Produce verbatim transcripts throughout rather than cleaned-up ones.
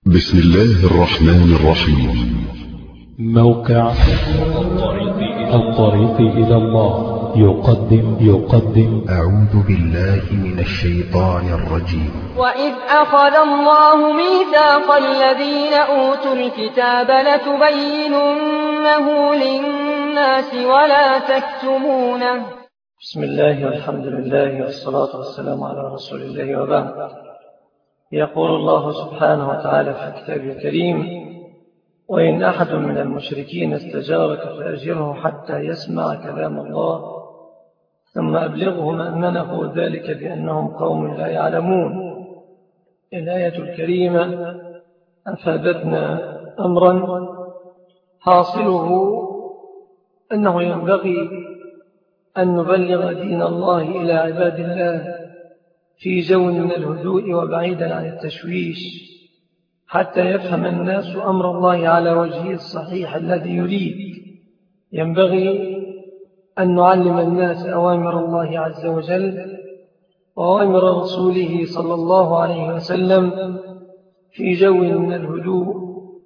بسم الله الرحمن الرحيم. موقع الطريق إلى الله يقدم يقدم أعوذ بالله من الشيطان الرجيم. وإذ أخذ الله ميثاق الذين أوتوا الكتاب لتبيننه للناس ولا تكتمونه. بسم الله والحمد لله والصلاة والسلام على رسول الله وبعد. يقول الله سبحانه وتعالى في كتابه الكريم: وإن أحد من المشركين استجارك فأجره حتى يسمع كلام الله ثم أبلغه مأمنه، ذلك بأنهم قوم لا يعلمون. الآية الكريمة أفادتنا أمرا حاصله أنه ينبغي أن نبلغ دين الله إلى عباد الله في جو من الهدوء وبعيدا عن التشويش، حتى يفهم الناس أمر الله على وجهه الصحيح الذي يريد. ينبغي أن نعلم الناس أوامر الله عز وجل وأوامر رسوله صلى الله عليه وسلم في جو من الهدوء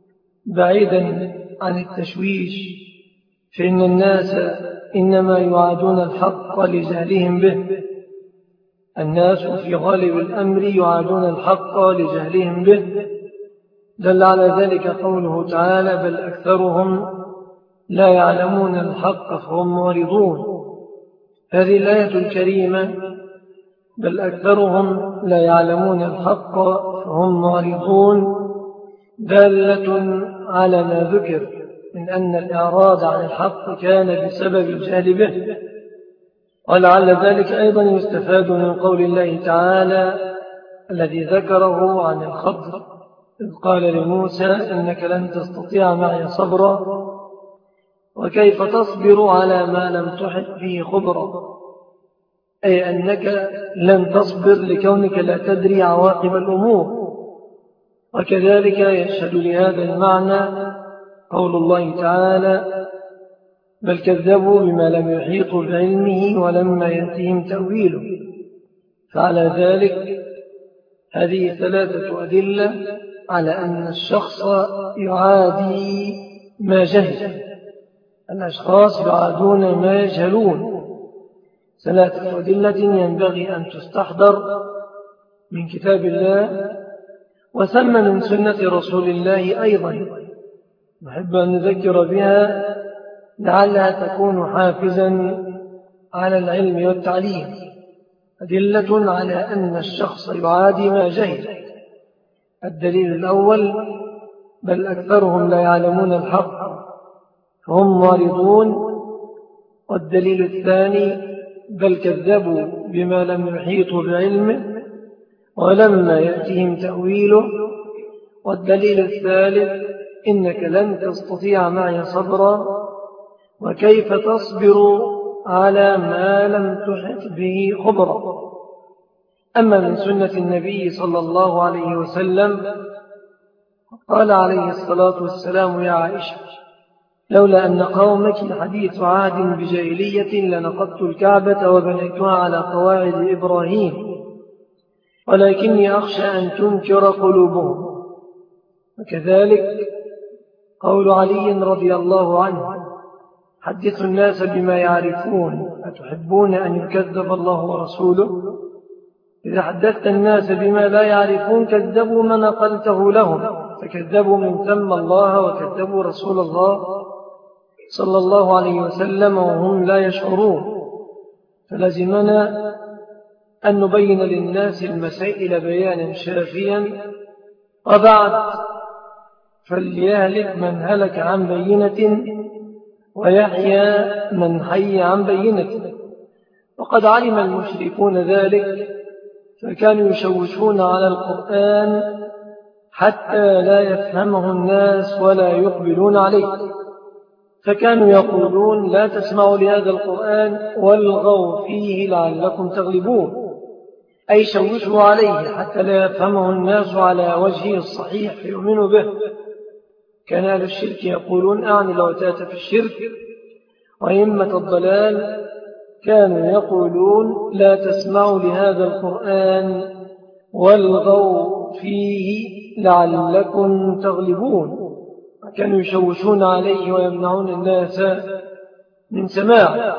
بعيدا عن التشويش، فإن الناس إنما يعادون الحق لجهلهم به. الناس في غالب الأمر يعادون الحق لجهلهم به، دل على ذلك قوله تعالى: بل أكثرهم لا يعلمون الحق فهم معرضون. هذه الآية الكريمة بل أكثرهم لا يعلمون الحق فهم معرضون دالة على ما ذكر من أن الإعراض عن الحق كان بسبب الجهل به. ولعل ذلك أيضا يستفاد من قول الله تعالى الذي ذكره عن الخضر إذ قال لموسى: إنك لن تستطيع معي صبرا، وكيف تصبر على ما لم تحط به خبرا، أي أنك لن تصبر لكونك لا تدري عواقب الأمور. وكذلك يشهد لهذا المعنى قول الله تعالى: بل كذبوا بما لم يحيطوا بعلمه ولما يأتهم تأويله. فعلى ذلك هذه ثلاثة أدلة على أن الشخص يعادي ما جهل. الأشخاص يعادون ما يجهلون. ثلاثة أدلة ينبغي أن تستحضر من كتاب الله وثم من سنة رسول الله أيضا، نحب أن نذكر بها لعلها تكون حافزا على العلم والتعليم. أدلة على أن الشخص يعادي ما جهل. الدليل الأول: بل أكثرهم لا يعلمون الحق فهم معرضون. والدليل الثاني: بل كذبوا بما لم يحيطوا بعلمه ولما يأتهم تأويله. والدليل الثالث: إنك لن تستطيع معي صبرا، وكيف تصبر على ما لم تحط به خبرا. أما من سنة النبي صلى الله عليه وسلم قال عليه الصلاة والسلام: يا عائشة، لولا أن قومك حديث عهد بجاهلية لنقضت الكعبة وبنيتها على قواعد إبراهيم، ولكني أخشى أن تنكر قلوبهم. وكذلك قول علي رضي الله عنه: حدثوا الناس بما يعرفون أتحبون أن يكذب الله ورسوله؟ إذا حدثت الناس بما لا يعرفون كذبوا ما نقلته لهم، فكذبوا من ثم الله وكذبوا رسول الله صلى الله عليه وسلم وهم لا يشعرون. فلزمنا أن نبين للناس المسائل بيانا شافيا. وبعد فليهلك من هلك عن بينة ويحيى من حي عن بينة. وقد علم المشركون ذلك، فكانوا يشوشون على القرآن حتى لا يفهمه الناس ولا يقبلون عليه. فكانوا يقولون: لا تسمعوا لهذا القرآن والغوا فيه لعلكم تغلبون، أي شوشوا عليه حتى لا يفهمه الناس على وجهه الصحيح فيؤمنوا به. كان أهل الشرك يقولون: أعني لو تأتى في الشرك. وأئمة الضلال كانوا يقولون: لا تسمعوا لهذا القرآن والغوا فيه لعلكم تغلبون. كانوا يشوشون عليه ويمنعون الناس من سماع،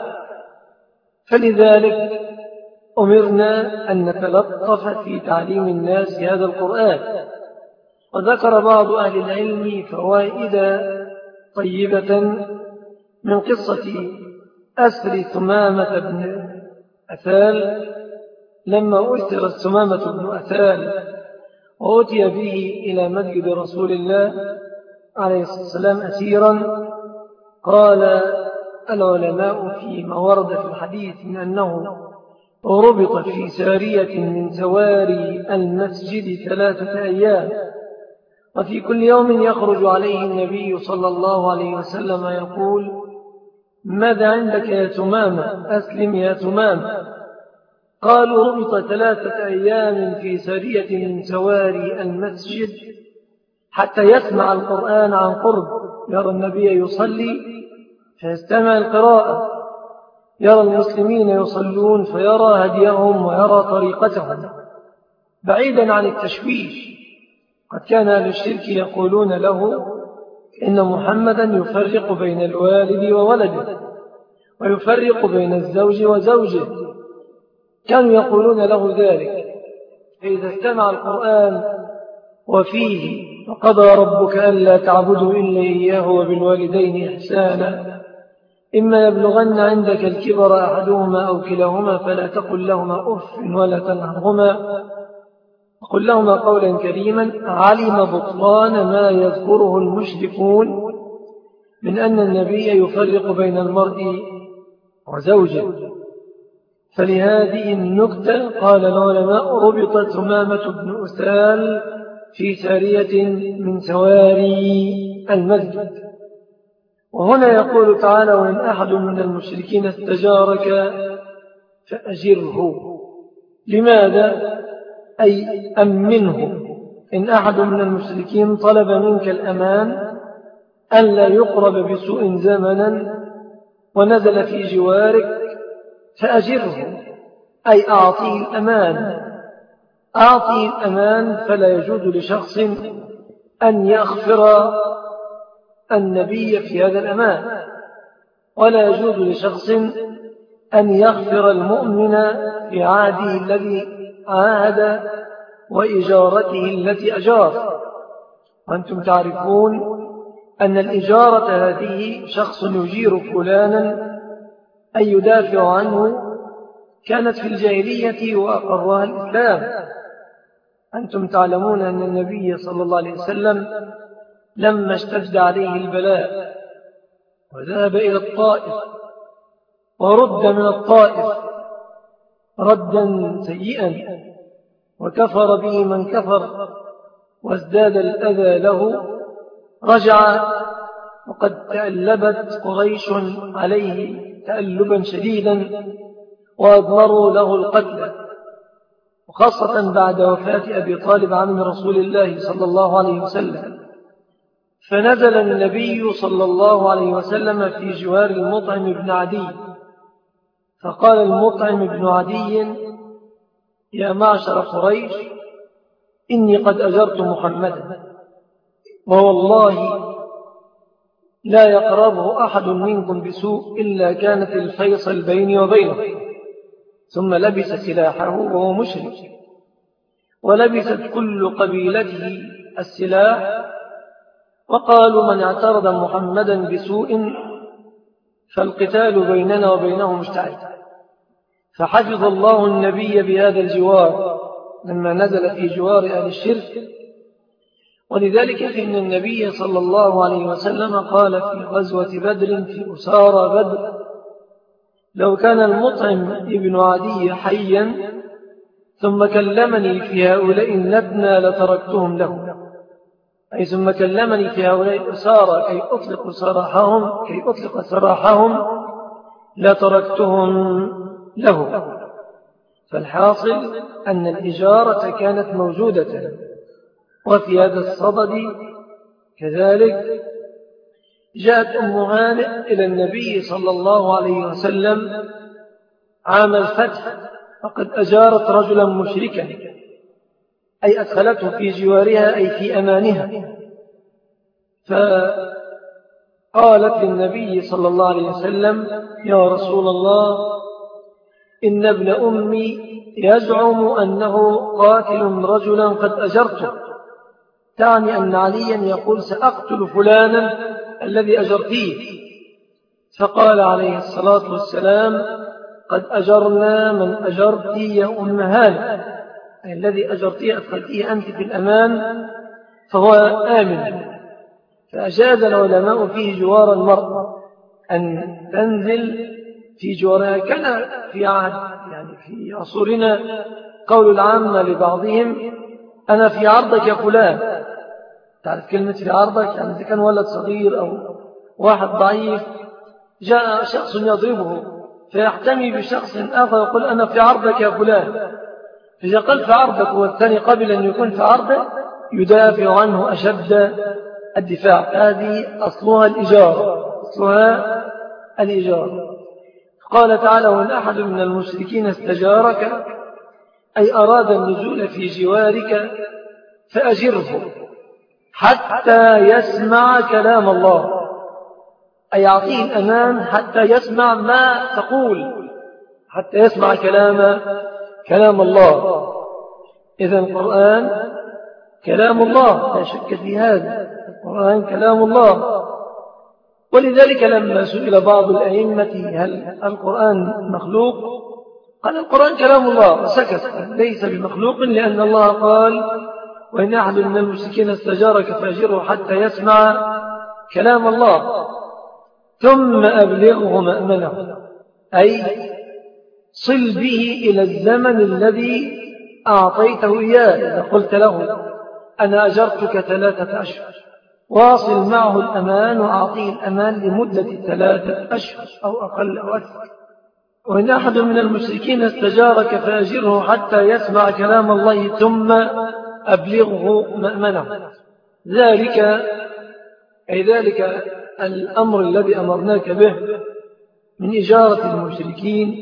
فلذلك أمرنا أن نتلطف في تعليم الناس هذا القرآن. وذكر بعض أهل العلم فوائد طيبة من قصة أسر ثمامة بن أثال لما أسر ثمامة بن أثال وأتي به إلى مسجد رسول الله عليه الصلاة والسلام أسيرا. قال العلماء فيما ورد في الحديث من أنه ربط في سارية من سواري المسجد ثلاثة أيام، وفي كل يوم يخرج عليه النبي صلى الله عليه وسلم يقول: ماذا عندك يا تمامة؟ أسلم يا تمامة. قالوا: ربط ثلاثة أيام في سارية من سواري المسجد حتى يسمع القرآن عن قرب، يرى النبي يصلي فيستمع القراءة، يرى المسلمين يصلون فيرى هديهم ويرى طريقتهم بعيدا عن التشويش. قد كان أهل الشرك يقولون له إن محمدا يفرق بين الوالد وولده ويفرق بين الزوج وزوجه، كانوا يقولون له ذلك. فإذا استمع القرآن وفيه وقضى ربك ألا تعبدوا إلا إياه وبالوالدين إحسانا إما يبلغن عندك الكبر أحدهما أو كلاهما فلا تقل لهما أف ولا تنهرهما وقل لهما قولا كريما، علم بطلان ما يذكره المشركون من أن النبي يفرق بين المرء وزوجه. فلهذه النكتة قال العلماء: ربط ثمامة بن أثال في سارية من سواري المسجد. وهنا يقول تعالى: وإن أحد من المشركين استجارك فأجره. لماذا؟ أي أمنه. إن أحد من المشركين طلب منك الأمان ألا يقرب بسوء زمنا ونزل في جوارك فأجره، أي أعطيه الأمان. أعطيه الأمان، فلا يجوز لشخص أن يغفر النبي في هذا الأمان، ولا يجوز لشخص أن يغفر المؤمن في عهده الذي عاهد وإجارته التي أجار. وأنتم تعرفون أن الإجارة هذه شخص يجير فلانا أي يدافع عنه، كانت في الجاهلية وأقرها الإسلام. أنتم تعلمون أن النبي صلى الله عليه وسلم لما اشتد عليه البلاء وذهب إلى الطائف ورد من الطائف ردا سيئا وكفر به من كفر وازداد الأذى له، رجع وقد تألبت قريش عليه تألبا شديدا وأضمروا له القتل، وخاصة بعد وفاة أبي طالب عم رسول الله صلى الله عليه وسلم. فنزل النبي صلى الله عليه وسلم في جوار المطعم بن عدي، فقال المطعم بن عدي: يا معشر قريش، إني قد أجرت محمدا، ووالله لا يقربه أحد منكم بسوء إلا كانت الفيصل بيني وبينه. ثم لبس سلاحه وهو مشرك، ولبست كل قبيلته السلاح، وقالوا: من اعترض محمدا بسوء فالقتال بيننا وبينه مشتعل. فحفظ الله النبي بهذا الجوار لما نزل في جوار أهل الشرك. ولذلك فإن النبي صلى الله عليه وسلم قال في غزوة بدر في أسارى بدر: لو كان المطعم ابن عدي حيا ثم كلمني في هؤلاء النتنى لتركتهم له، أي ثم كلمني في هؤلاء الأسارى كي أطلق سراحهم كي أطلق سراحهم لتركتهم له. فالحاصل أن الإجارة كانت موجودة. وفي هذا الصدد كذلك جاءت أم هانئ إلى النبي صلى الله عليه وسلم عام الفتح، فقد أجارت رجلا مشركا أي أدخلته في جوارها أي في أمانها. فقالت للنبي صلى الله عليه وسلم: يا رسول الله، إن ابن أمي يزعم أنه قاتل رجلا قد أجرته، تعني أن عليا يقول: سأقتل فلانا الذي أجرتيه. فقال عليه الصلاة والسلام: قد أجرنا من أجرتي يا أم هانئ، أي الذي أجرتيه أدخلتيه أنت في الأمان فهو آمن. فأجاز العلماء فيه جوار المرأة أن تنزل في جوارها. كان في عهد يعني في عصورنا قول العامة لبعضهم: أنا في عرضك يا فلان. تعرف كلمة في عرضك؟ يعني إذا كان ولد صغير أو واحد ضعيف جاء شخص يضربه فيحتمي بشخص آخر يقول: أنا في عرضك يا فلان. فإذا قال في عرضك والثاني قبل أن يكون في عرضه يدافع عنه أشد الدفاع. هذه أصلها الإجارة، أصلها الإجارة. قال تعالى: وإن أحد من المشركين استجارك، أي أراد النزول في جوارك فأجره حتى يسمع كلام الله، أي أعطيه الأمان حتى يسمع ما تقول، حتى يسمع كلام كلام الله. إذن القرآن كلام الله لا شك في هذا، القرآن كلام الله. ولذلك لما سئل بعض الأئمة: هل القرآن مخلوق؟ قال: القرآن كلام الله، وسكت، ليس بمخلوق، لأن الله قال: وإن أحد من المشركين استجارك فأجره حتى يسمع كلام الله ثم أبلغه مأمنه، أي صل به إلى الزمن الذي أعطيته إياه. إذا قلت له: أنا أجرتك ثلاثة أشهر، واصل معه الأمان وأعطيه الأمان لمدة ثلاثة أشهر أو أقل أو أكثر. وإن أحد من المشركين استجارك فأجره حتى يسمع كلام الله ثم أبلغه مأمنه. ذلك أي ذلك الأمر الذي أمرناك به من إجارة المشركين،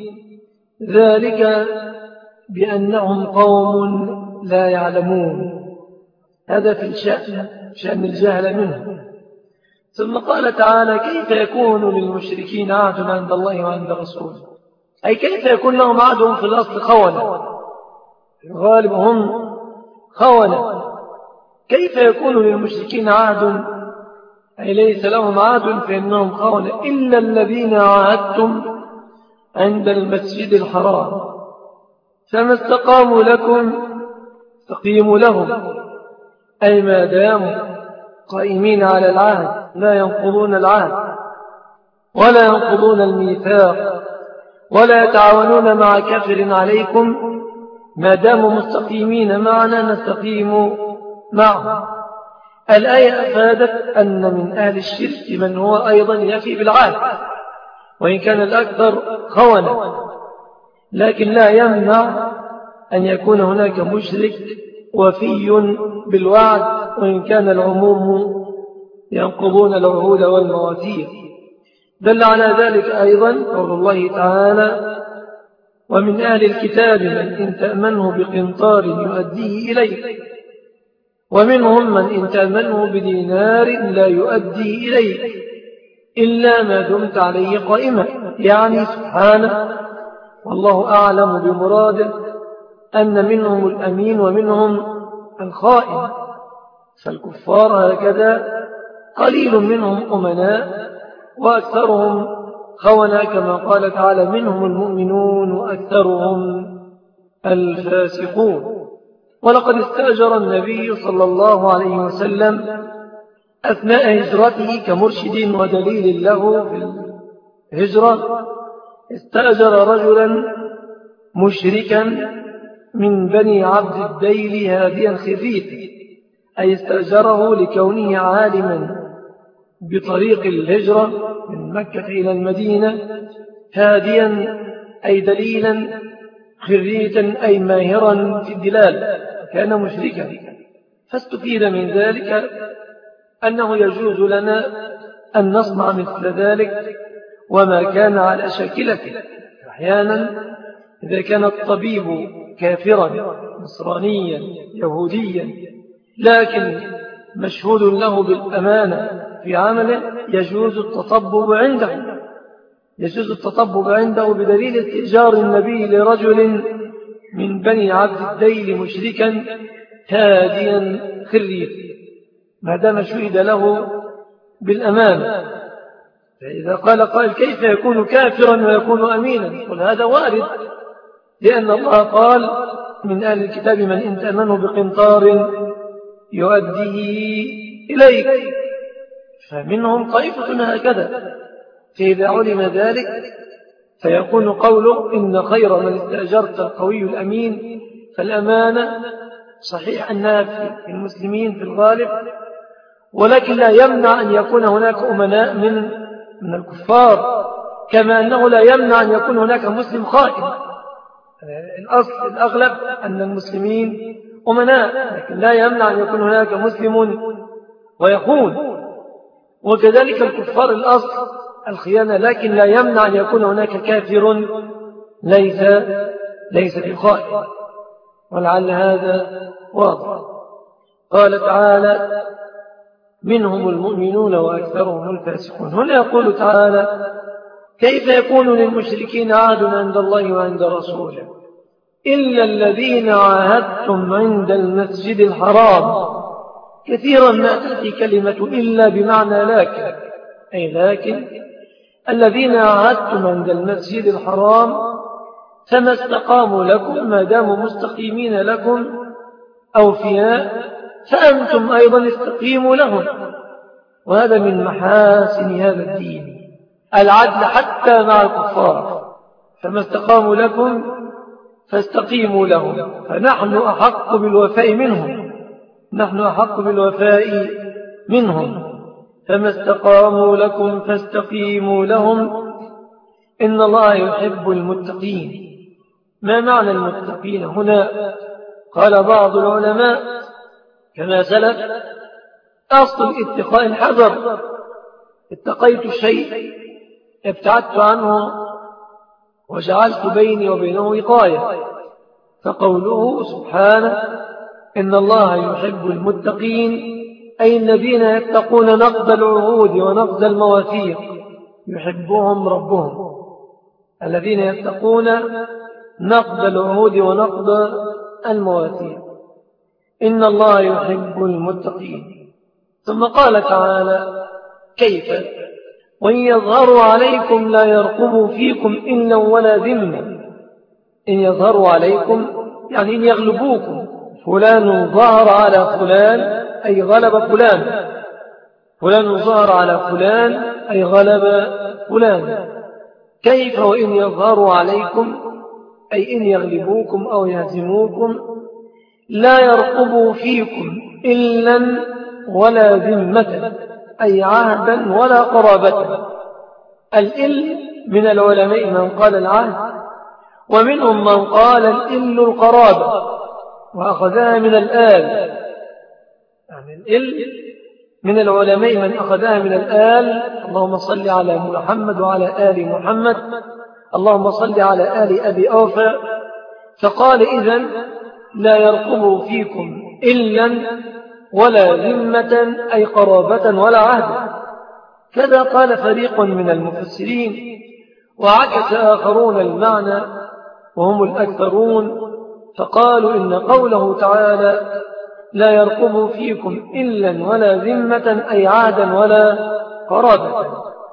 ذلك بأنهم قوم لا يعلمون. هذا في الشأن شأن الجهل منه. ثم قال تعالى: كيف يكون للمشركين عهد عند الله وعند رسوله، أي كيف يكون لهم عهدهم في الأصل خونة، في الغالب هم خونة. كيف يكون للمشركين عهد، أي ليس لهم عهد فإنهم خونة، إلا الذين عاهدتم عند المسجد الحرام فما استقاموا لكم استقيموا لهم، أي ما داموا قائمين على العهد لا ينقضون العهد ولا ينقضون الميثاق ولا يتعاونون مع كافر عليكم، ما داموا مستقيمين معنا نستقيم معهم. الآية أفادت أن من أهل الشرك من هو أيضا يفي بالعهد وإن كان الأكثر خونة، لكن لا يمنع أن يكون هناك مشرك وفي بالوعد وإن كان العموم ينقضون العهود والمواثيق. دل على ذلك أيضا قول الله تعالى: ومن أهل الكتاب من إن تأمنه بقنطار يؤديه إليك ومنهم من إن تأمنه بدينار لا يؤديه إليك إلا ما دمت عليه قائما. يعني سبحانه والله أعلم بمراده أن منهم الأمين ومنهم الخائن، فالكفار هكذا قليل منهم أمناء وأكثرهم خونة، كما قال تعالى: منهم المؤمنون وأكثرهم الفاسقون. ولقد استأجر النبي صلى الله عليه وسلم أثناء هجرته كمرشد ودليل له في الهجرة، استأجر رجلا مشركا من بني عبد الديل هاديا خفيف، أي استأجره لكونه عالما بطريق الهجرة من مكة إلى المدينة، هاديا أي دليلا، خريتا أي ماهرا في الدلال، كان مشركا. فاستفيد من ذلك أنه يجوز لنا أن نصنع مثل ذلك وما كان على شاكلته. أحيانا إذا كان الطبيب كافرا نصرانيا يهوديا لكن مشهود له بالأمانة في عمله يجوز التطبب عنده يجوز التطبب عنده بدليل استئجار النبي لرجل من بني عبد الديل مشركا هاديا خريف ما دام شهد له بالأمانة. فإذا قال قائل كيف يكون كافرا ويكون أمينا؟ قل هذا وارد، لأن الله قال من أهل الكتاب من إن تأمنه بقنطار يؤديه إليك، فمنهم طائفة هكذا. فإذا علم ذلك فيكون قوله إن خير من استأجرت القوي الأمين. فالأمانة صحيح أنها في المسلمين في الغالب، ولكن لا يمنع أن يكون هناك أمناء من من الكفار، كما أنه لا يمنع أن يكون هناك مسلم خائن. الأصل الأغلب أن المسلمين أمناء، لكن لا يمنع أن يكون هناك مسلم ويخون. وكذلك الكفار الأصل الخيانة، لكن لا يمنع أن يكون هناك كافر ليس ليس بخائن، ولعل هذا واضح. قال تعالى منهم المؤمنون وأكثرهم الفاسقون. هنا يقول تعالى كيف يكون للمشركين عهد عند الله وعند رسوله إلا الذين عاهدتم عند المسجد الحرام. كثيرا ما تأتي كلمة إلا بمعنى لكن، أي لكن الذين عاهدتم عند المسجد الحرام فما استقاموا لكم ما داموا مستقيمين لكم أوفياء فأنتم أيضا استقيموا لهم. وهذا من محاسن هذا الدين العدل حتى مع الكفار، فما استقاموا لكم فاستقيموا لهم. فنحن أحق بالوفاء منهم نحن أحق بالوفاء منهم فما استقاموا لكم فاستقيموا لهم إن الله يحب المتقين. ما معنى المتقين هنا؟ قال بعض العلماء كما سلف أصل اتقاء الحذر، اتقيت الشيء ابتعدت عنه وجعلت بيني وبينه وقاية. فقوله سبحانه إن الله يحب المتقين أي الذين يتقون نقض العهود ونقض المواثيق يحبهم ربهم. الذين يتقون نقض العهود ونقض المواثيق إن الله يحب المتقين. ثم قال تعالى كيف وإن يظهروا عليكم لا يرقبوا فيكم إلا ولا ذمة. إن يظهروا عليكم يعني إن يغلبوكم، فلان ظهر على فلان أي غلب فلان، فلان ظهر على فلان أي غلب فلان. كيف وإن يظهروا عليكم أي إن يغلبوكم أو يهزموكم لا يرقبوا فيكم إلا ولا ذمة أي عهدا ولا قرابة. الإل من العلماء من قال العهد، ومنهم من قال الإل القرابة وأخذها من الآل. يعني الإل من العلماء من أخذها من الآل، اللهم صل على محمد وعلى آل محمد، اللهم صل على آل أبي أوفى. فقال إذن لا يرقبوا فيكم إلا ولا ذمة أي قرابة ولا عهد. كذا قال فريق من المفسرين، وعكس آخرون المعنى وهم الأكثرون، فقالوا إن قوله تعالى لا يرقبوا فيكم إلا ولا ذمة أي عهدا ولا قرابة.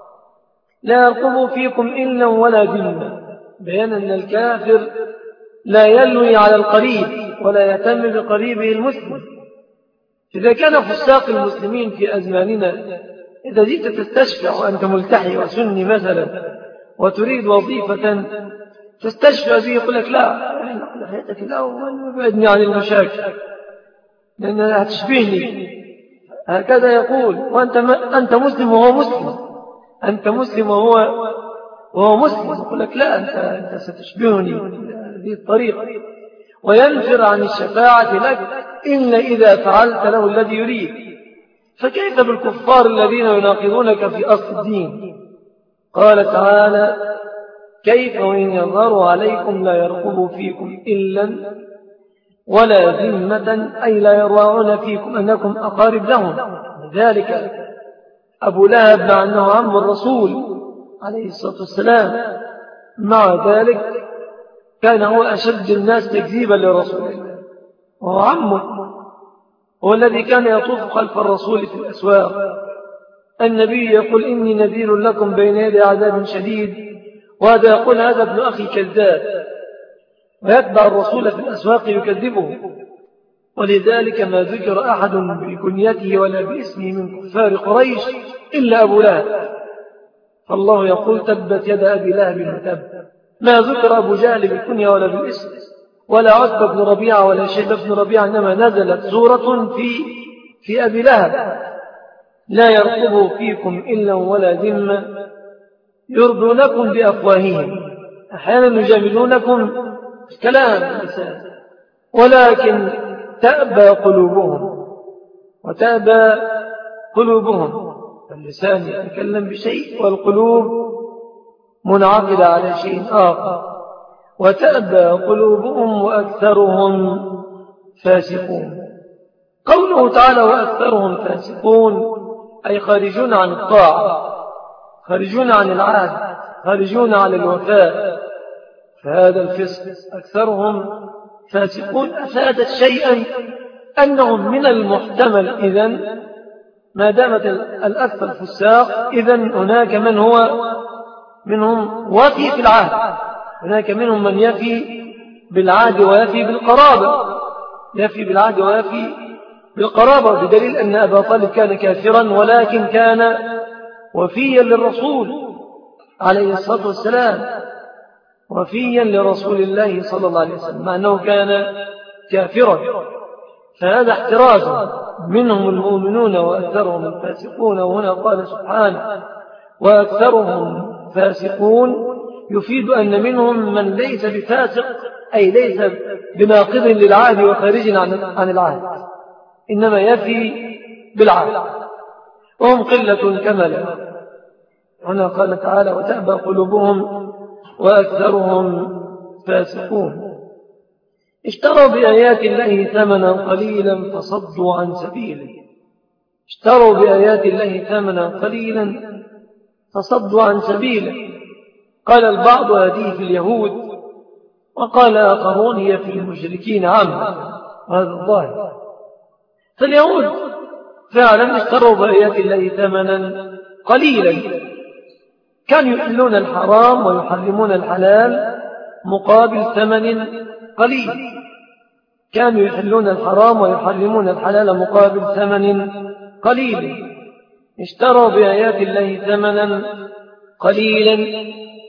لا يرقبوا فيكم إلا ولا ذمة بيان أن الكافر لا يلوي على القريب ولا يهتم بقريبه المسلم. إذا كان فساق المسلمين في أزماننا إذا جئت تستشفع وأنت ملتحي وسني مثلا وتريد وظيفة تستشفع به يقول لك لا لحيتك الأول وابعدني عن المشاكل لأنها هتشبهني، هكذا يقول. وأنت أنت مسلم وهو مسلم، أنت مسلم وهو وهو مسلم، يقول لك لا أنت, أنت ستشبهني بهذه الطريقة، وينفر عن الشفاعة لك إلا إذا فعلت له الذي يريد. فكيف بالكفار الذين يناقضونك في أصل الدين؟ قال تعالى كيف وإن يظهروا عليكم لا يرقبوا فيكم إلا ولا ذمة، أي لا يراعون فيكم أنكم أقارب لهم. لذلك أبو لهب مع أنه عم الرسول عليه الصلاة والسلام، مع ذلك كان هو أشد الناس تكذيبا لرسول الله، وهو عمه، هو الذي كان يطوف خلف الرسول في الأسواق. النبي يقول إني نذير لكم بين يدي عذاب شديد، وهذا يقول هذا ابن أخي كذاب، ويتبع الرسول في الأسواق يكذبه. ولذلك ما ذكر أحد بكنيته ولا باسمه من كفار قريش إلا أبو لهب، فالله يقول تبت يد أبي لهب وتب. ما ذكر أبو جهل بالكنية ولا بالاسم، ولا عتبة بن ربيعة ولا شيبة بن ربيعة، إنما نزلت سورة في في أبي لهب: لا يرقبوا فيكم إلا ولا ذمة، يرضونكم بأفواههم، أحيانا يجاملونكم كلام اللسان، ولكن تأبى قلوبهم، وتأبى قلوبهم. اللسان يتكلم بشيء والقلوب منعقدة على شيء آخر. وتأبى قلوبهم وأكثرهم فاسقون. قوله تعالى وأكثرهم فاسقون، أي خارجون عن الطاعة، خارجون عن العهد، خارجون عن الوفاء، فهذا الفسق أكثرهم فاسقون أفادت شيئا أنهم من المحتمل إذن ما دامت الأكثر فساق إذن هناك من هو منهم وفي في العهد، هناك منهم من يفي بالعهد ويفي بالقرابة، يفي بالعهد ويفي بالقرابة، بدليل أن أبا طالب كان كافرا ولكن كان وفيا للرسول عليه الصلاة والسلام، وفيا لرسول الله صلى الله عليه وسلم، مع أنه كان كافرا. فهذا احتراز منهم المؤمنون وأكثرهم الفاسقون. وهنا قال سبحانه وأكثرهم فاسقون، يفيد أن منهم من ليس بفاسق، أي ليس بناقض للعهد وخارج عن العهد، إنما يفي بالعهد، وهم قلة كما لا. هنا قال تعالى وتأبى قلوبهم وأكثرهم فاسقون. اشتروا بآيات الله ثمنا قليلا فصدوا عن سبيله. اشتروا بآيات الله ثمنا قليلا فصدوا عن سبيله. قال البعض هذه في اليهود، وقال آخرون هي في المشركين عامة، وهذا الظاهر. فاليهود فعلا اشتروا بآيات الله ثمنا قليلا، كانوا يحلون الحرام ويحرمون الحلال مقابل ثمن قليل، كانوا يحلون الحرام ويحرمون الحلال مقابل ثمن قليل. اشتروا بآيات الله ثمنا قليلا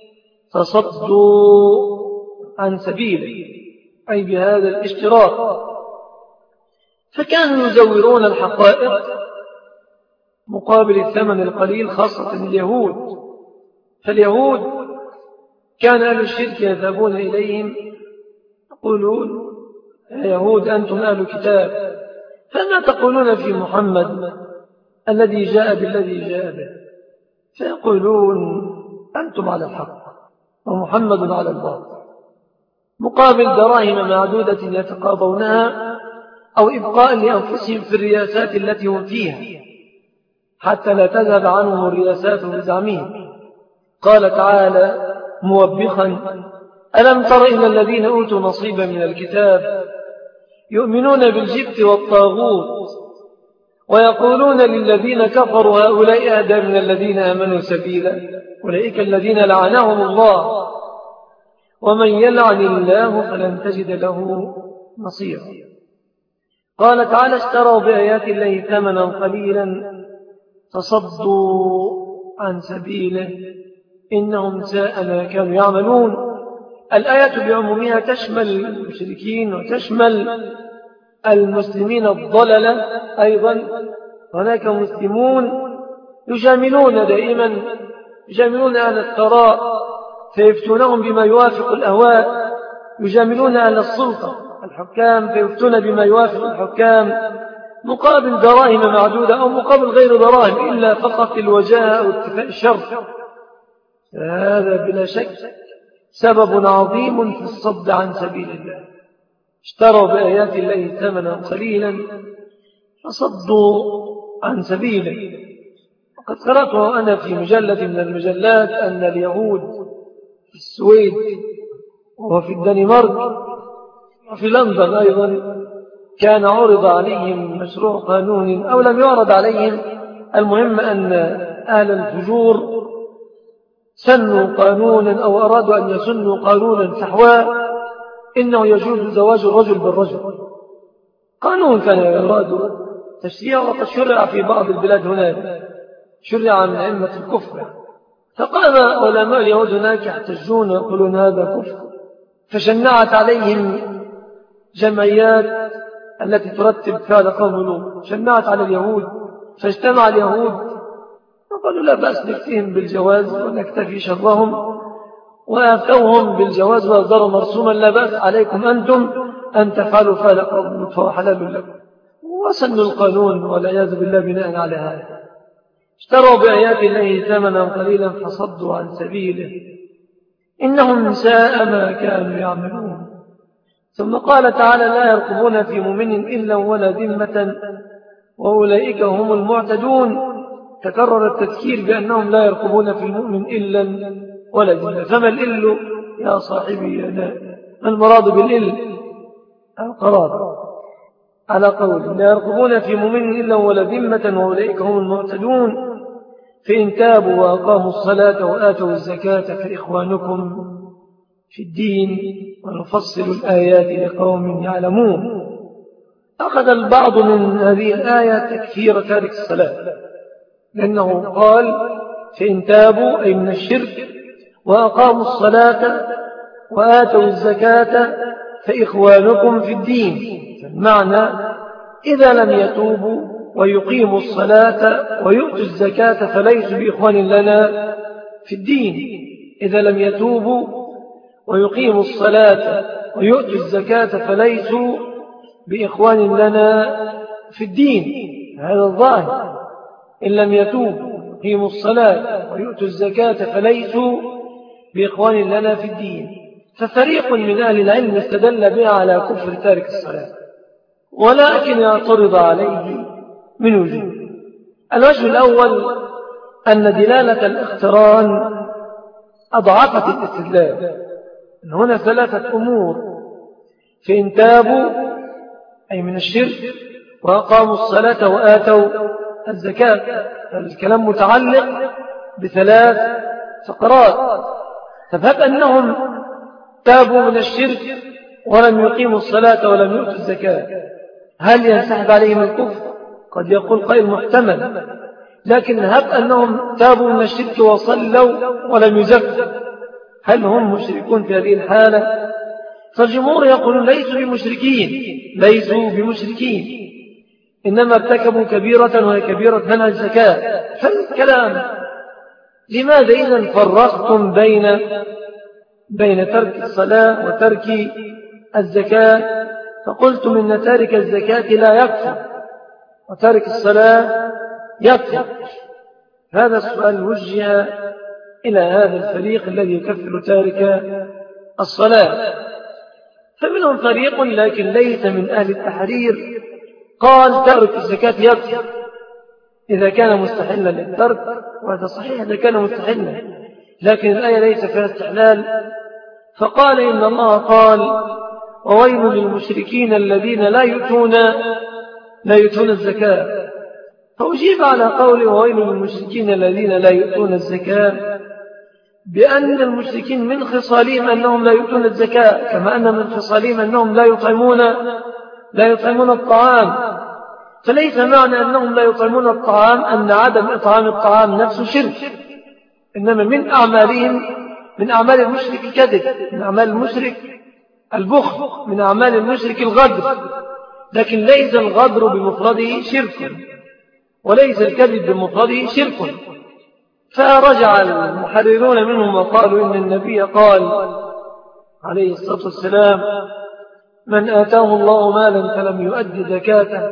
فصدوا عن سبيله، أي بهذا الاشتراك. فكانوا يزورون الحقائق مقابل الثمن القليل، خاصة اليهود. فاليهود كان أهل الشرك يذهبون إليهم يقولون يا يهود أنتم أهل كتاب، فما تقولون في محمد الذي جاء بالذي جاء به؟ فيقولون أنتم على الحق ومحمد على الباطل، مقابل دراهم معدودة يتقاضونها أو إبقاء لأنفسهم في الرياسات التي هم فيها حتى لا تذهب عنهم الرياسات بزعمهم. قال تعالى موبخا ألم تر إلى الذين أوتوا نصيبا من الكتاب يؤمنون بالجبت والطاغوت ويقولون للذين كفروا هؤلاء أهدى من الذين آمنوا سبيلا أولئك الذين لعنهم الله ومن يلعن الله فلن تجد له نصيرا. قال تعالى اشتروا بآيات الله ثمنا قليلا فصدوا عن سبيله إنهم ساء ما كانوا يعملون. الآية بعمومها تشمل المشركين وتشمل المسلمين الضللة أيضا. هناك مسلمون يجاملون دائما، يجاملون أهل الثراء فيفتونهم بما يوافق الأهواء، يجاملون أهل السلطة الحكام فيفتون بما يوافق الحكام مقابل دراهم معدودة أو مقابل غير دراهم إلا فقط الوجاهة أو اتفاء الشر. هذا بلا شك سبب عظيم في الصد عن سبيل الله. اشتروا بآيات الله ثمنا قليلا فصدوا عن سبيله. وقد قرأته أنا في مجلة من المجلات أن اليهود في السويد وفي الدنمارك وفي لندن أيضا كان عرض عليهم مشروع قانون أو لم يعرض عليهم، المهم أن أهل الفجور سنوا قانونا أو أرادوا أن يسنوا قانونا فحواه إنه يجوز زواج الرجل بالرجل. قانون كان يراد تشريعه وقد شرع في بعض البلاد هناك، شرع من أئمة الكفر. فقام علماء اليهود هناك يحتجون يقولون هذا كفر، فشنعت عليهم جمعيات التي ترتب فعل قوم لوط، شنعت على اليهود، فاجتمع اليهود وقالوا لا بأس نكفيهم بالجواز ونكتفي شرهم، وأفتوهم بالجواز وأصدروا مرسوما لا بأس عليكم أنتم أن تفعلوا فعل قوم لوط فهو حلال لكم، وسنوا القانون والعياذ بالله بناء على هذا. اشتروا بآيات الله ثمنا قليلا فصدوا عن سبيله إنهم ساء ما كانوا يعملون. ثم قال تعالى لا يرقبون في مؤمن إلا ولا ذمة وأولئك هم المعتدون. تكرر التذكير بأنهم لا يرقبون في المؤمن إلا ولا ذمة. فما الإل يا صاحبي يا نائم؟ ما المراد بالإل؟ القرار على قول لا يرقبون في مؤمن إلا ولا ذمة وأولئك هم المعتدون. فإن تابوا وأقاموا الصلاة وآتوا الزكاة فإخوانكم في الدين ونفصل الآيات لقوم يعلمون. أخذ البعض من هذه الآية تكفير تارك الصلاة، لأنه قال فإن تابوا أي من الشرك وأقاموا الصلاة وآتوا الزكاة فإخوانكم في الدين. المعنى إذا لم يتوبوا ويقيموا الصلاة ويؤتوا الزكاة فليسوا بإخوان لنا في الدين. إذا لم يتوبوا ويقيموا الصلاة ويؤتوا الزكاة فليسوا بإخوان لنا في الدين. هذا الظاهر، إن لم يتوبوا ويقيموا الصلاة ويؤتوا الزكاة فليسوا بإخوان لنا في الدين. ففريق من أهل العلم استدل بها على كفر تارك الصلاة، ولكن يعترض عليه من وجوه. الوجه الأول أن دلالة الاقتران أضعفت الاستدلال. هنا ثلاثة أمور: فإن تابوا أي من الشرك وأقاموا الصلاة وآتوا الزكاة. الكلام متعلق بثلاث فقرات. فهب أنهم تابوا من الشرك ولم يقيموا الصلاة ولم يؤتوا الزكاة، هل ينسحب عليهم الكفر؟ قد يقول قائل محتمل، لكن هب أنهم تابوا من الشرك وصلوا ولم يزكوا، هل هم مشركون في هذه الحالة؟ فالجمهور يقولون ليسوا بمشركين، ليسوا بمشركين إنما ارتكبوا كبيرة وهي كبيرة منع الزكاة. فالكلام لماذا إذن فرقتم بين بين ترك الصلاة وترك الزكاة؟ فقلتم إن تارك الزكاة لا يكفر وتارك الصلاة يكفر. هذا السؤال وجه إلى هذا الفريق الذي يكفر تارك الصلاة. فمنهم فريق لكن ليس من أهل التحرير قال تارك الزكاة يكفر إذا كان مستحلا للترك، وهذا صحيح إذا كان مستحلا، لكن الآية ليس فيها استحلال. فقال إن الله قال وويل للمشركين الذين لا يؤتون لا يؤتون الزكاة. فأجيب على قول وويل للمشركين الذين لا يؤتون الزكاة بأن المشركين من خصالهم أنهم لا يؤتون الزكاة، كما أن من خصالهم أنهم لا يطعمون لا يطعمون الطعام. فليس معنى أنهم لا يطعمون الطعام أن عدم إطعام الطعام نفسه شرك، إنما من أعمالهم من أعمال المشرك الكذب، من أعمال المشرك البخل، من أعمال المشرك الغدر، لكن ليس الغدر بمفرده شرك وليس الكذب بمفرده شرك. فرجع المحررون منهم وقالوا إن النبي قال عليه الصلاة والسلام من آتاه الله مالا فلم يؤد زكاته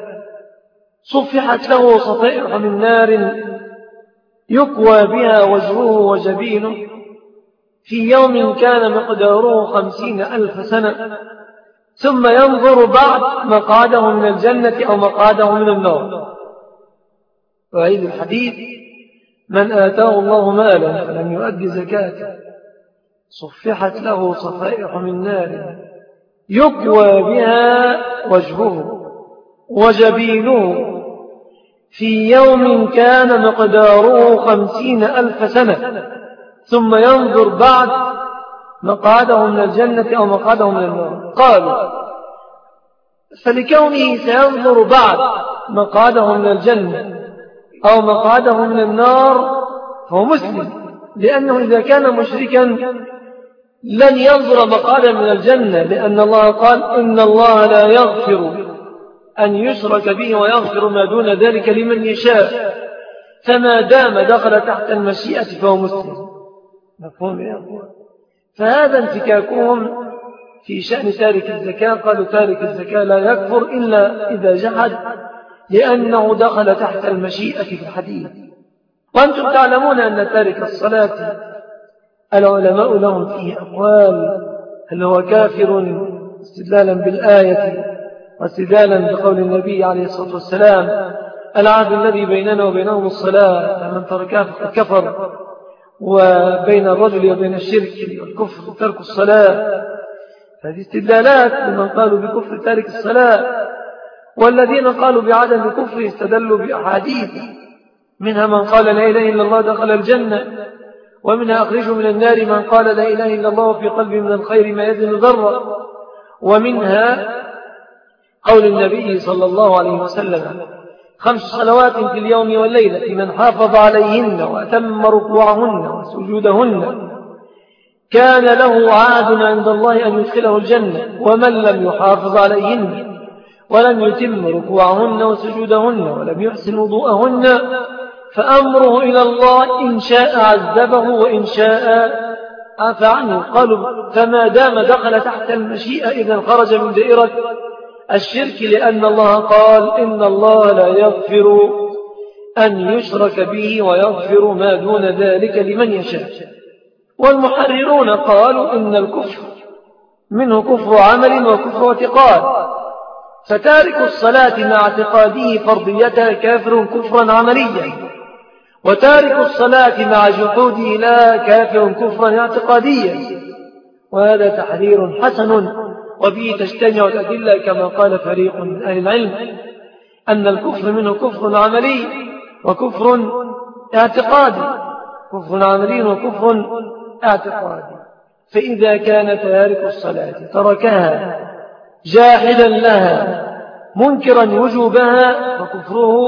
صفحت له صفائح من نار يكوى بها وجهه وجبينه. في يوم كان مقداره خمسين ألف سنة ثم ينظر بعد مقعده من الجنة أو مقعده من النار. وعيد الحديث: من آتاه الله مالا فلم يؤد زكاته صفحت له صفائح من نار يقوى بها وجهه وجبينه في يوم كان مقداره خمسين ألف سنة ثم ينظر بعد مقعده من الجنة أو مقعده من النار. قالوا: فلكونه سينظر بعد مقعده من الجنة أو مقعده من النار فهو مسلم، لأنه إذا كان مشركا لن ينظر مقعده من الجنة، لأن الله قال: إن الله لا يغفر أن يشرك به ويغفر ما دون ذلك لمن يشاء، فما دام دخل تحت المشيئة فهو مسلم. مفهوم يا أخوان؟ فهذا انتكاكهم في شأن تارك الزكاة. قالوا: تارك الزكاة لا يكفر إلا إذا جحد، لأنه دخل تحت المشيئة في الحديث. وأنتم تعلمون أن تارك الصلاة العلماء لهم فيه أقوال: هل هو كافر استدلالا بالآية واستدلالا بقول النبي عليه الصلاة والسلام: العهد الذي بيننا وبينهم الصلاة فمن تركها فقد كفر، وبين الرجل وبين الشرك والكفر ترك الصلاة. هذه استدلالات لمن قالوا بكفر تارك الصلاة. والذين قالوا بعدم الكفر استدلوا بأحاديث، منها من قال لا إله إلا الله دخل الجنة، ومنها أخرجوا من النار من قال لا إله إلا الله وفي قلبه من الخير ما يزن ذرة، ومنها قول النبي صلى الله عليه وسلم: خمس صلوات في اليوم والليلة من حافظ عليهن وأتم ركوعهن وسجودهن كان له عهد عند الله أن يدخله الجنة، ومن لم يحافظ عليهن ولم يتم ركوعهن وسجودهن ولم يحسن وضوءهن فأمره إلى الله، إن شاء عذبه وإن شاء عفى عنه. قالوا: فما دام دخل تحت المشيئة إذن خرج من دائرة الشرك، لأن الله قال: إن الله لا يغفر أن يشرك به ويغفر ما دون ذلك لمن يشاء. والمحررون قالوا: إن الكفر منه كفر عمل وكفر اعتقاد، فتارك الصلاة مع اعتقاده فرضيتها كافر كفرا عمليا، وتارك الصلاة مع جحوده لا كافر كفرا اعتقاديا. وهذا تحرير حسن، وبه تجتمع الأدلة كما قال فريق من أهل العلم أن الكفر منه كفر عملي وكفر اعتقادي، كفر عملي وكفر اعتقادي. فإذا كان تارك الصلاة تركها جاحدا لها منكرا وجوبها فكفره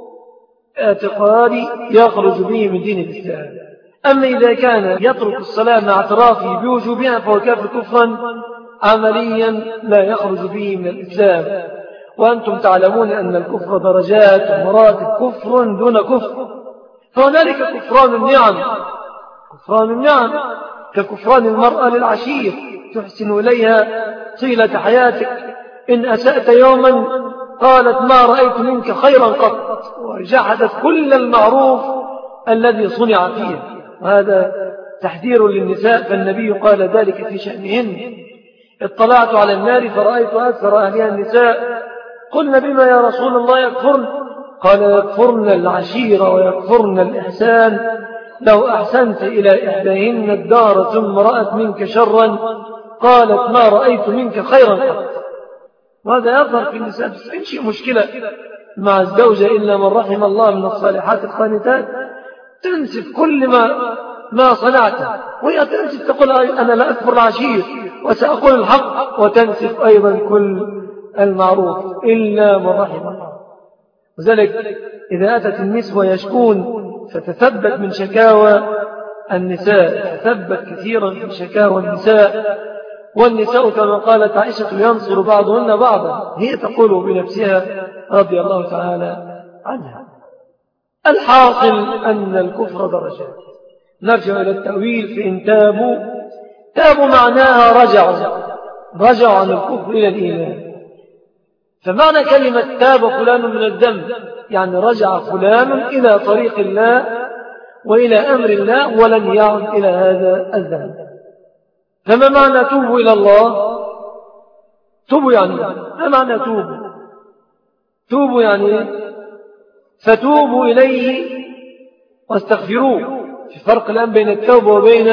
اعتقادي يخرج به من دين الإسلام. أما إذا كان يترك الصلاة مع اعترافه بوجوبها فهو كافر كفرا عمليا لا يخرج به من الإسلام. وأنتم تعلمون أن الكفر درجات ومراتب، كفر دون كفر. فهنالك كفران النعم، كفران النعم ككفران المرأة للعشير، تحسن إليها طيلة حياتك، إن أسأت يوما قالت ما رأيت منك خيرا قط، وجحدت كل المعروف الذي صنع فيه. وهذا تحذير للنساء، فالنبي قال ذلك في شأنهن: اطلعت على النار فرأيت أكثر أهلها النساء، قلنا بما يا رسول الله يكفرن؟ قال: يكفرن العشيرة ويكفرن الإحسان، لو أحسنت إلى إحداهن الدار ثم رأت منك شرا قالت ما رأيت منك خيرا قط. وهذا يظهر في النساء، بس إن شيء مشكلة مع الزوجة إلا من رحم الله من الصالحات القانتات، تنسف كل ما ما صنعته، وهي تنسف تقول أنا لا أكفر العشير وسأقول الحق، وتنسف أيضا كل المعروف إلا من رحم الله. وذلك إذا أتت النسوة يشكون فتثبت من شكاوى النساء، تثبت كثيرا في شكاوى النساء. والنساء كما قالت عائشة ينصر بعضهن بعضا، هي تقول بنفسها رضي الله تعالى عنها. الحاصل أن الكفر درجات. نرجع إلى التأويل: فإن تابوا، تابوا معناها رجعوا، رجعوا عن الكفر إلى الإيمان. فمعنى كلمة تاب فلان من الذنب يعني رجع فلان إلى طريق الله وإلى أمر الله ولن يعد إلى هذا الذنب. فما معنى توبوا إلى الله؟ توبوا يعني ما معنى توبوا؟ توبوا يعني فتوبوا إليه واستغفروه. في فرق الآن بين التوبة وبين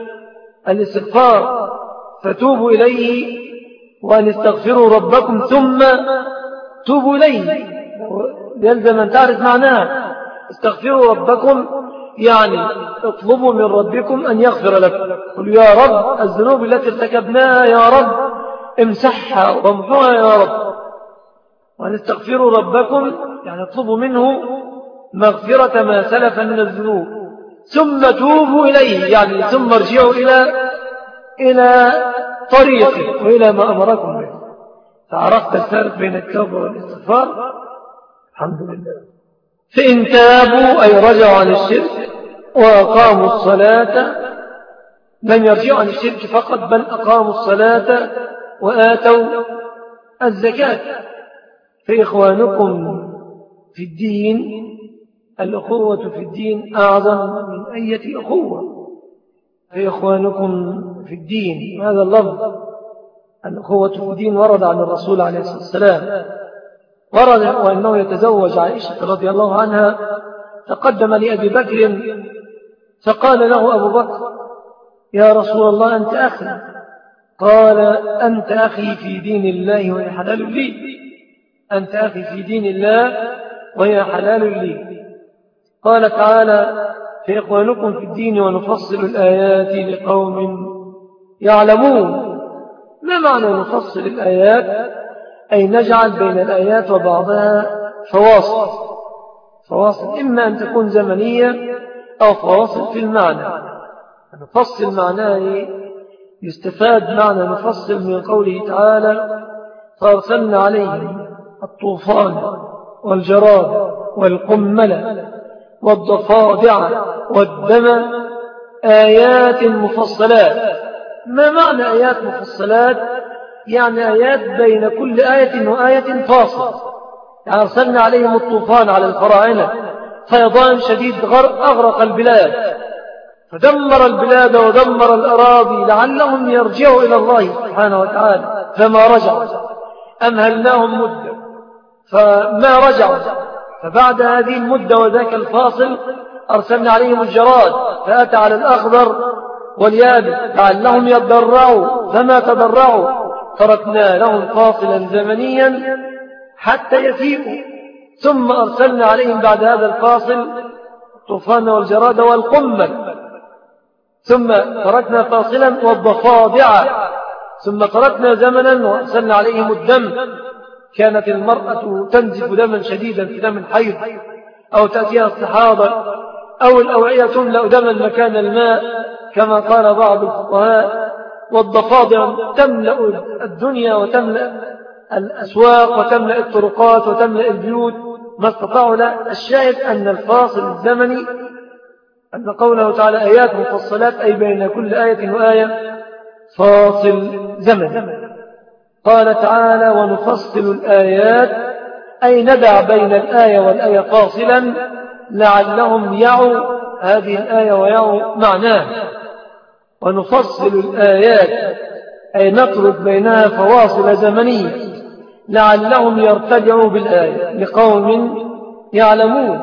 الاستغفار. فتوبوا إليه وأن استغفروا ربكم ثم توبوا إليه، يلزم أن تعرف معناه. استغفروا ربكم يعني اطلبوا من ربكم أن يغفر لكم. قلوا يا رب الذنوب التي ارتكبناها يا رب امسحها وامحوها يا رب. وأن استغفروا ربكم يعني اطلبوا منه مغفرة ما سلف من الذنوب ثم توبوا إليه يعني ثم ارجعوا إلى إلى طريقه وإلى ما أمركم به. فعرفت الفرق بين التوبة والاستغفار؟ الحمد لله. فإن تابوا أي رجعوا عن الشرك وأقاموا الصلاة، لم يرجعوا عن الشرك فقط بل أقاموا الصلاة وآتوا الزكاة. فإخوانكم في الدين، الأخوة في الدين أعظم من أية أخوة. فإخوانكم في الدين، هذا اللفظ الأخوة في الدين ورد عن الرسول عليه الصلاة والسلام، ورد وأنه يتزوج عائشة رضي الله عنها. تقدم لأبي بكر فقال له أبو بكر يا رسول الله أنت أخي. قال أنت أخي في دين الله وهي حلال لي. أنت أخي في دين الله وهي حلال لي. قال تعالى في إخوانكم في الدين ونفصل الآيات لقوم يعلمون. ما معنى نفصل الآيات؟ أي نجعل بين الآيات وبعضها فواصل، فواصل إما أن تكون زمنية أو فواصل في المعنى. نفصل معناه يستفاد معنى نفصل من قوله تعالى فأرسلنا عليهم الطوفان والجراد والقمل والضفادع والدم آيات مفصلات. ما معنى آيات مفصلات؟ يعني آيات بين كل آية وآية فاصل. يعني أرسلنا عليهم الطوفان على الفراعنة فيضان شديد أغرق البلاد فدمر البلاد ودمر الأراضي لعلهم يرجعوا إلى الله سبحانه وتعالى، فما رجعوا. أمهلناهم مدة فما رجعوا، فبعد هذه المدة وذاك الفاصل أرسلنا عليهم الجراد فأتى على الأخضر واليابس لعلهم يتضرعوا فما تضرعوا. تركنا لهم فاصلا زمنيا حتى يفيقوا، ثم أرسلنا عليهم بعد هذا الفاصل الطوفان والجراد والقمل، ثم تركنا فاصلا والضفادع، ثم تركنا زمنا وأرسلنا عليهم الدم. كانت المرأة تنزف دما شديدا في دم الحيض أو تأتيها الصحابة أو الأوعية تملأ دما مكان الماء كما قال بعض الفقهاء. والضفادع تملأ الدنيا وتملأ الأسواق وتملأ الطرقات وتملأ البيوت ما استطاعوا لا. الشاهد أن الفاصل الزمني أن قوله تعالى آيات مفصلات أي بين كل آية وآية فاصل زمن. قال تعالى ونفصل الآيات أي ندع بين الآية والآية فاصلا لعلهم يعوا هذه الآية ويعوا معناها. ونفصل الآيات أي نترك بينها فواصل زمنية لعلهم يرتدعوا بالآية لقوم يعلمون.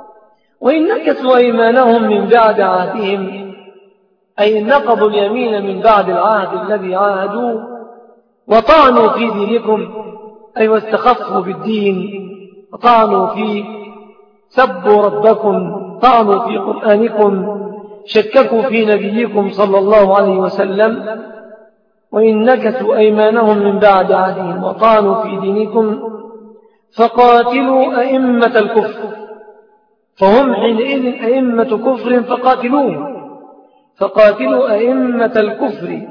وإن نكثوا أيمانهم من بعد عهدهم أي نقضوا اليمين من بعد العهد الذي عاهدوه وطعنوا في دينكم أي واستخفوا بالدين وطعنوا في سبوا ربكم طعنوا في قرآنكم شككوا في نبيكم صلى الله عليه وسلم. وإن نكثوا أيمانهم من بعد عهدهم وطعنوا في دينكم فقاتلوا أئمة الكفر فهم حينئذ أئمة كفر فقاتلوهم. فقاتلوا أئمة الكفر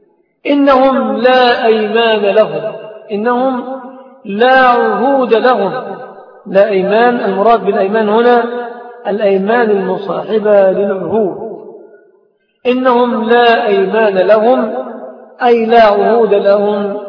إنهم لا أيمان لهم إنهم لا عهود لهم. لا أيمان المراد بالأيمان هنا الأيمان المصاحبة للعهود. إنهم لا أيمان لهم أي لا عهود لهم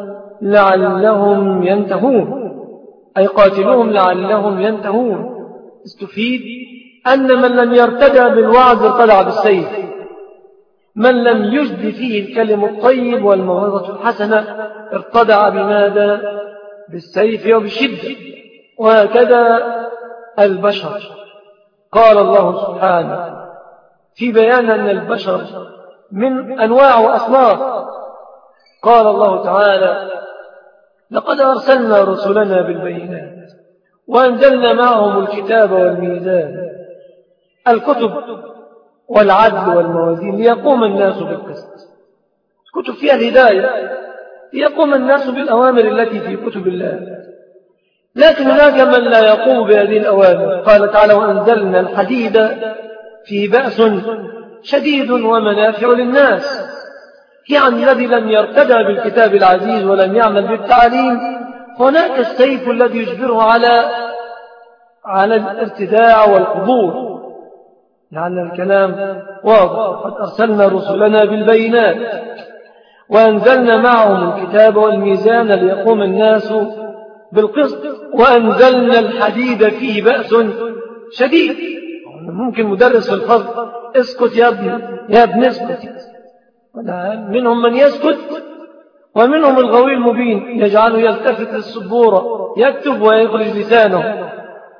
لعلهم ينتهون أي قاتلوهم لعلهم ينتهون. استفيد أن من لم يرتدع بالوعظ ارتدع بالسيف، من لم يجد فيه الكلم الطيب والموعظة الحسنة ارتدع بماذا؟ بالسيف وبالشدة. وهكذا البشر. قال الله سبحانه في بيان أن البشر من أنواع وأصناف، قال الله تعالى: لقد أرسلنا رسلنا بالبينات وأنزلنا معهم الكتاب والميزان، الكتب والعدل والموازين ليقوم الناس بالقسط. الكتب فيها الهداية ليقوم الناس بالأوامر التي في كتب الله، لكن هناك من لا يقوم بهذه الأوامر. قال تعالى: وأنزلنا الحديد فيه بأس شديد ومنافع للناس. يعني الذي لم يرتدع بالكتاب العزيز ولم يعمل بالتعليم، هناك السيف الذي يجبره على على الارتداع والقبول، لأن الكلام واضح: قد أرسلنا رسلنا بالبينات وأنزلنا معهم الكتاب والميزان ليقوم الناس بالقسط وأنزلنا الحديد فيه بأس شديد. ممكن مدرس في الفصل: اسكت يا ابن يا ابن اسكت. منهم من يسكت، ومنهم الغوي المبين يجعله يلتفت للسبورة يكتب ويخرج لسانه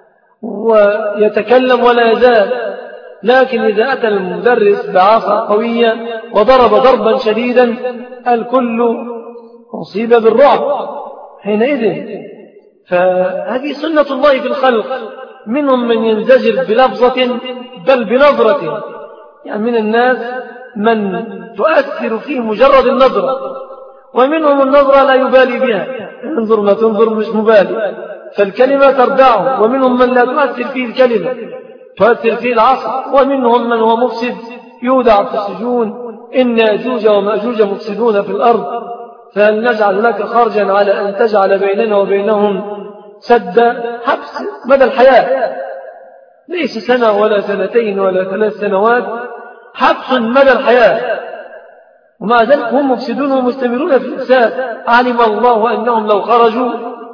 ويتكلم ولا يزال. لكن إذا أتى المدرس بعصا قوية وضرب ضربا شديدا الكل أصيب بالرعب حينئذ. فهذه سنة الله في الخلق. منهم من ينزجر بلفظة بل بنظرة، يعني من الناس من تؤثر فيه مجرد النظرة، ومنهم النظرة لا يبالي بها، انظر ما تنظر مش مبالي، فالكلمة تردعه. ومنهم من لا تؤثر فيه الكلمة، تؤثر فيه العصر. ومنهم من هو مفسد يودع في السجون: إن يأجوج ومأجوج مفسدون في الأرض فهل نجعل لك خرجا على أن تجعل بيننا وبينهم سد. حبس مدى الحياة، ليس سنة ولا سنتين ولا ثلاث سنوات، حبس مدى الحياة. ومع ذلك هم مفسدون ومستمرون في الإفساد. علم الله أنهم لو خرجوا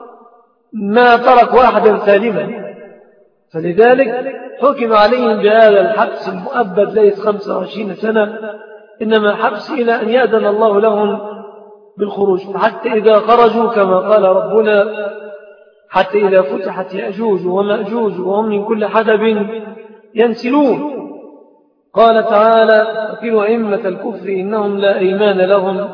ما تركوا أحدا سالما، فلذلك حكم عليهم بهذا الحبس المؤبد، ليس خمسة وعشرين سنة، إنما حبس إلى أن يأذن الله لهم بالخروج. حتى إذا خرجوا كما قال ربنا: حتى إذا فتحت يأجوج ومأجوج وهم من كل حدب ينسلون. قال تعالى: وقيل أئمة الكفر إنهم لا أيمان لهم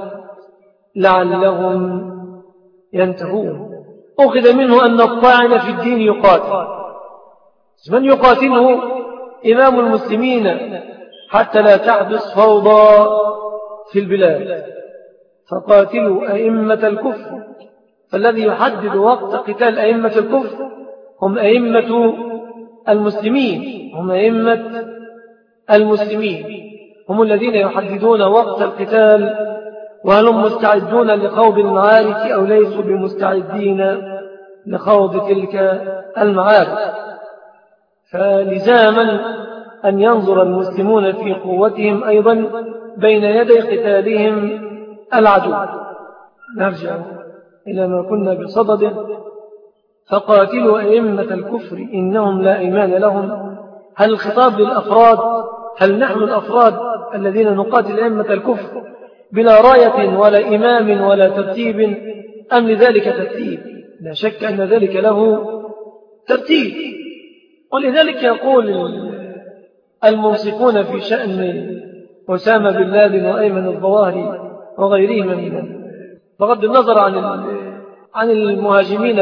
لعلهم ينتهون. أخذ منه أن الطاعن في الدين يقاتل. من يقاتله؟ إمام المسلمين حتى لا تحدث فوضى في البلاد. فقاتلوا أئمة الكفر. فالذي يحدد وقت قتال أئمة الكفر هم أئمة المسلمين، هم أئمة المسلمين هم الذين يحددون وقت القتال، وهل هم مستعدون لخوض المعارك أو ليسوا بمستعدين لخوض تلك المعارك. فلزاما أن ينظر المسلمون في قوتهم أيضا بين يدي قتالهم العدو. نرجع إلى ما كنا بصدده. فقاتلوا أئمة الكفر إنهم لا إيمان لهم. هل الخطاب للأفراد؟ هل نحن الأفراد الذين نقاتل أئمة الكفر بلا راية ولا إمام ولا ترتيب، أم لذلك ترتيب؟ لا شك أن ذلك له ترتيب. ولذلك يقول المنصفون في شأن أسامة بن لادن وأيمن الظواهري وغيرهم من، بغض النظر عن عن المهاجمين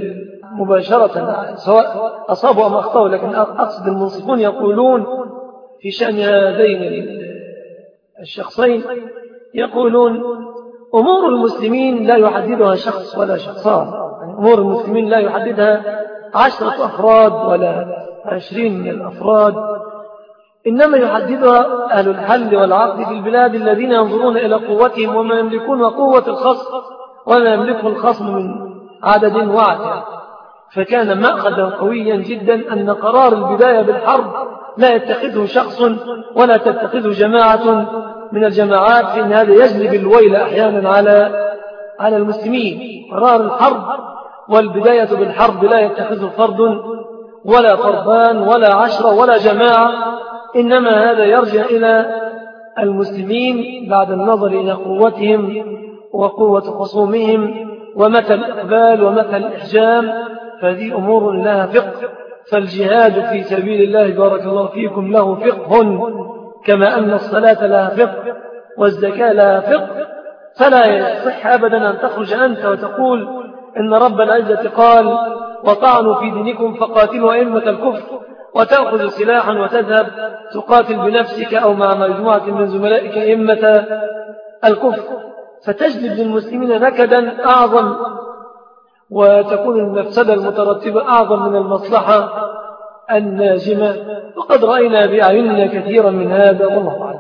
مباشرة سواء أصابوا أم أخطأوا، لكن أقصد المنصفون يقولون في شأن هذين الشخصين، يقولون أمور المسلمين لا يحددها شخص ولا شخصان. يعني أمور المسلمين لا يحددها عشرة أفراد ولا عشرين من الأفراد، إنما يحددها أهل الحل والعقد في البلاد الذين ينظرون إلى قوتهم وما يملكون وقوة الخصم وما يملكه الخصم من عدد وعد. فكان مأخذا قويا جدا أن قرار البداية بالحرب لا يتخذه شخص ولا تتخذه جماعة من الجماعات، فإن هذا يجلب الويل أحيانا على على المسلمين. قرار الحرب والبداية بالحرب لا يتخذه فرد ولا فردان ولا عشرة ولا جماعة، إنما هذا يرجع إلى المسلمين بعد النظر إلى قوتهم وقوة خصومهم ومتى الإقبال ومتى الإحجام، فهذه أمور لها فقه. فالجهاد في سبيل الله بارك الله فيكم له فقه، كما أن الصلاة لها فقه والزكاة لها فقه. فلا يصح أبدا أن تخرج أنت وتقول إن رب العزة قال وطعنوا في دينكم فقاتلوا أئمة الكفر، وتأخذ سلاحا وتذهب تقاتل بنفسك أو مع مجموعة من زملائك أئمة الكفر، فتجلب للمسلمين نكدا أعظم، وتكون المفسدة المترتبة أعظم من المصلحة الناجمة. وقد رأينا بأعيننا كثيرا من هذا والله أعلم.